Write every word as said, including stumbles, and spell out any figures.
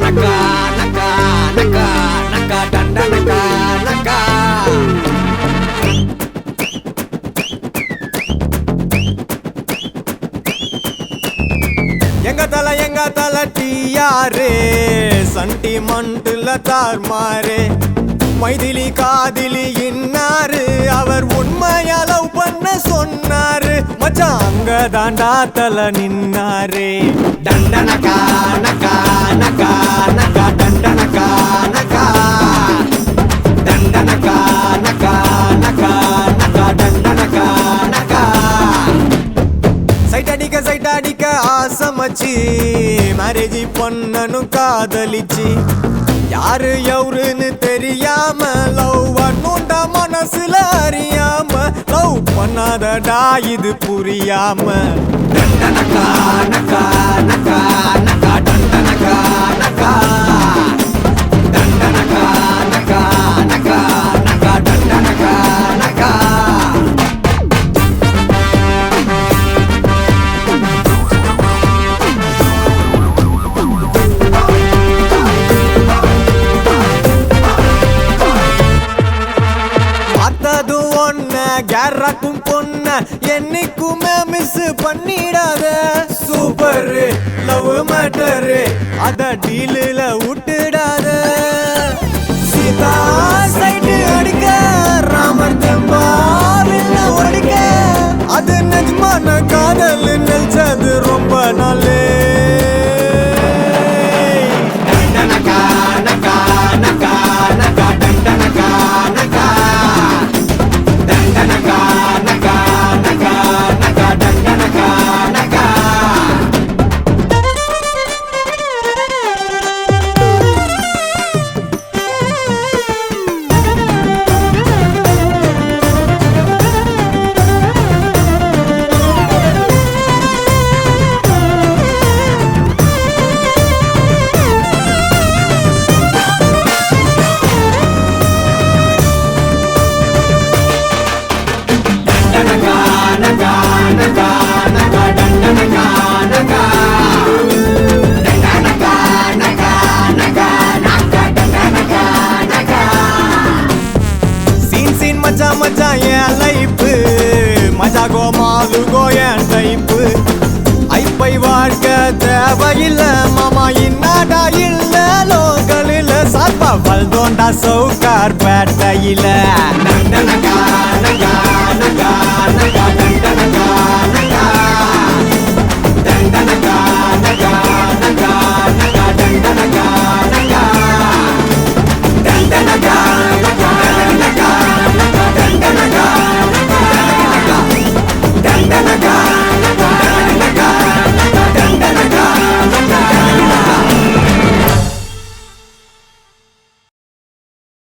நக்கா நக்கா நக்கா நக்கா டண்ட நக்கா நக்கா. எங்க தல எங்க தல டியாரே சண்டி மண்டுல தார்மாரே மைதிலி காதிலி இன்னாரு அவர் உண்மையா லவ் பண்ண சொன்னாரு மச்சான் அங்க தாண்டா தல நின்னாரே. டண்டனக்கா நக்கா நக்கா நக்கா டண்டனக்கா நக்கா டண்டனக்கா நக்கா நக்கா நக்கா டண்டனக்கா நக்கா. சைட் அடிக்க சைட் அடிக்க ஆசமச்சி மேரேஜ் பொண்ணனும் காதலிச்சு யாரு எவருன்னு தெரியாம லவ் பண்ணுண்டா மனசுல அறியாம லவ் பண்ணாதடா இது புரியாம. டண்டனக்கா நக்கா நக்கா நக்கா டண்டனக்கா நக்கா டண்டனக்கா நக்கா நக்கா நக்கா டண்டனக்கா நக்கா. கேரக்கும் பொண்ண என்னைக்குமே மிஸ் பண்ணிடாத சூப்பர் லவ் மேட்டர் அத டீலில் விட்டுடாத. சீதா சைடு அடிக்க ராமர் தெம்பாவில்ல ஒடிக்க அது நிஜமான காதல் நினைச்சது ரொம்ப நாளே. டண்டனக்கா நக்கா நக்கா நக்கா டண்டனக்கா நக்கா டண்டனக்கா நக்கா நக்கா நக்கா டண்டனக்கா நக்கா. மச்சான் என் லைஃப் மஜா கோமாலு கோயன் டைப்பு ஐப்பை வாழ்க்கை தேவையில்ல மாமா இன்னாடா இல்ல லோக்கலில் சாப்பா வல்தோண்டா சவுக்கார் பேட்டையில. நண்டனக்கா நக்கா நக்கா